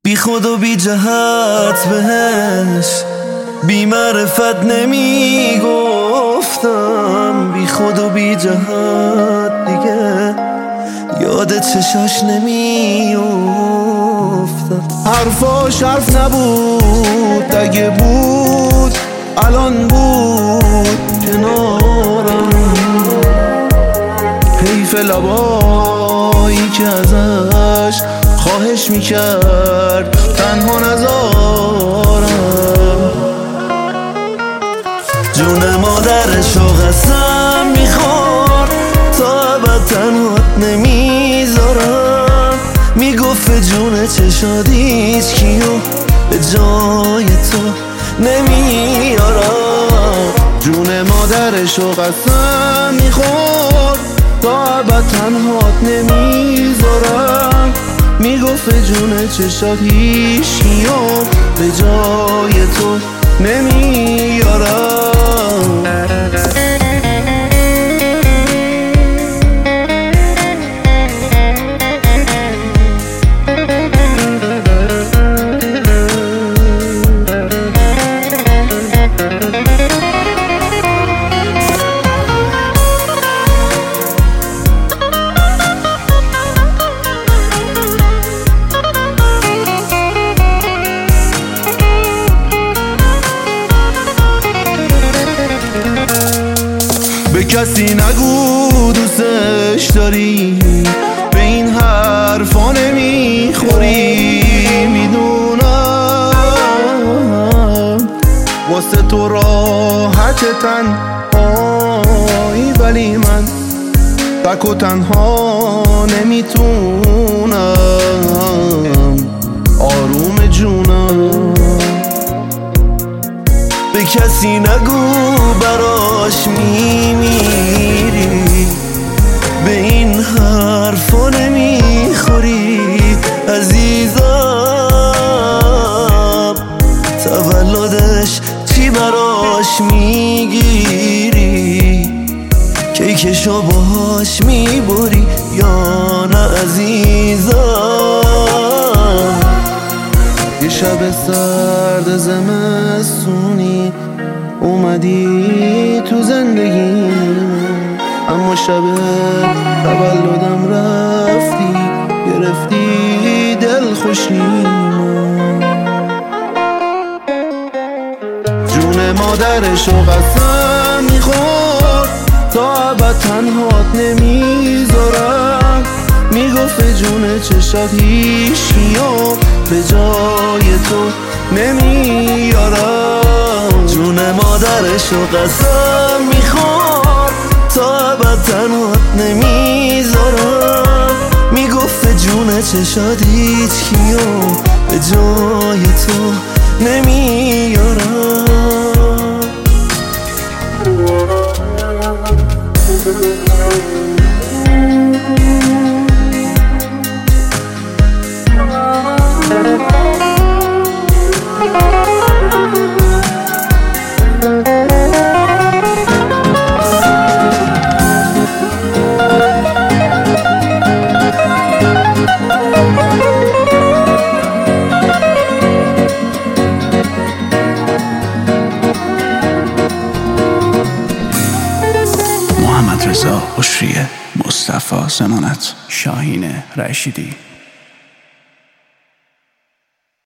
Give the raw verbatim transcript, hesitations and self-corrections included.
بی خود و بی جهت بهش بی معرفت نمی گفتم، بی خود و بی جهت دیگه یاد چشاش نمی افتم. حرفاش حرف نبود، اگه بود الان بود کنارم. حیف لبایی که ازش خواهش میکرد تنها نذارم. جون مادرشو قسم میخور تا ابد تنهات نمیذارم. میگفت جون چشادی هیچ کیو به جای تو نمیارم. جون مادرشو قسم میخور تا ابد تنهات نمیذارم. میگفت جون چشات هیچ کیو به جای تو نمیارم. به کسی نگو دوستش داری، به این حرفا نمیخوری. میدونم واسه تو راحت تنهایی، ولی من تک و تنها نمیتونم آروم جونم. به کسی نگو براش میمیری، به این حرفا نمیخوری. عزیزم تولدش چی براش میگیری؟ کیکشو باهاش میبری یا نه عزیزم؟ یه شب سرد زمستونی اومدی تو زندگی، اما شب تولدم رفتی گرفتی دل خوشیمو. جون مادرشو قسم میخور تا ابد تنهات نمیذارم. میگفت جون چشات هیچ کیو به جای تو نمیارم. جون مادرشو قسم میخور تا ابد تنهات نمیذارم. میگفت جون چشات هیچ کیو به جای تو نمیارم. محمد رضا بشریه، مصطفی زمانت، شاهین رشیدی.